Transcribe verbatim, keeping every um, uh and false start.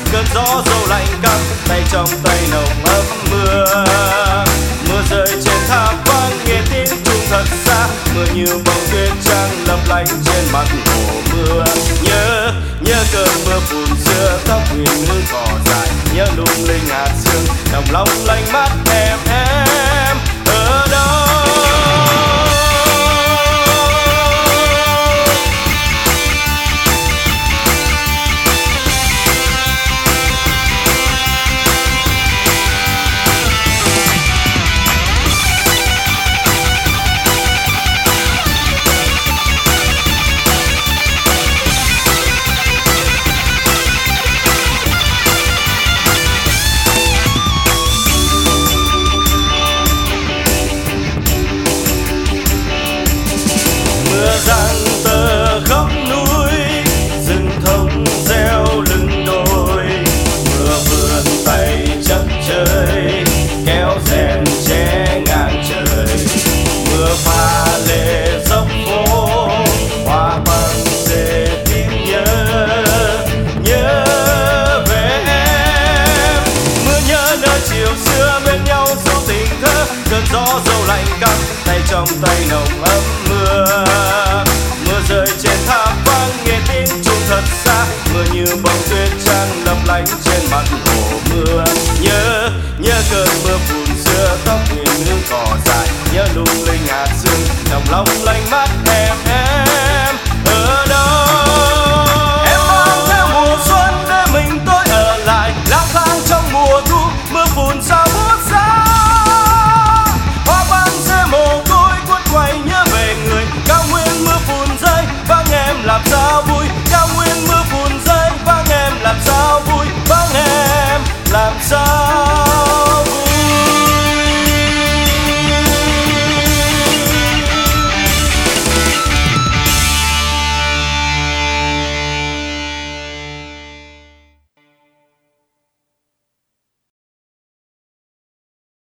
cơn gió dầu lạnh cắm tay trong tay nồng ấm mưa. Mưa rơi trên tháp vắng nghe tiếng chuông thật xa, mưa như bông tuyết trắng lấp lánh trên mặt hồ mưa. Nhớ nhớ cơn mưa phùn xưa tóc huyền hương cỏ dài, nhớ lung linh hạt sương nồng long lanh mắt em em ở đâu. Mưa giăng tơ khắp núi, rừng thông reo lưng đồi. Mưa vươn tay chấp chơi, kéo rèn che ngang trời. Mưa pha lê dốc phố, hoa bằng dê tim nhớ, nhớ về em. Mưa nhớ nơi chiều xưa bên nhau dấu tình thơ, cơn gió dầu lạnh cắm tay trong tay nồng ấm mưa. Mưa rơi trên tháp vắng nghe tiếng chuông thật xa, mưa như bông tuyết trắng lấp lánh trên mặt hồ mưa. Nhớ nhớ cơn mưa phùn xưa tóc huyền hương cỏ dài, nhớ lung linh hạt sương nồng long lanh mắt em.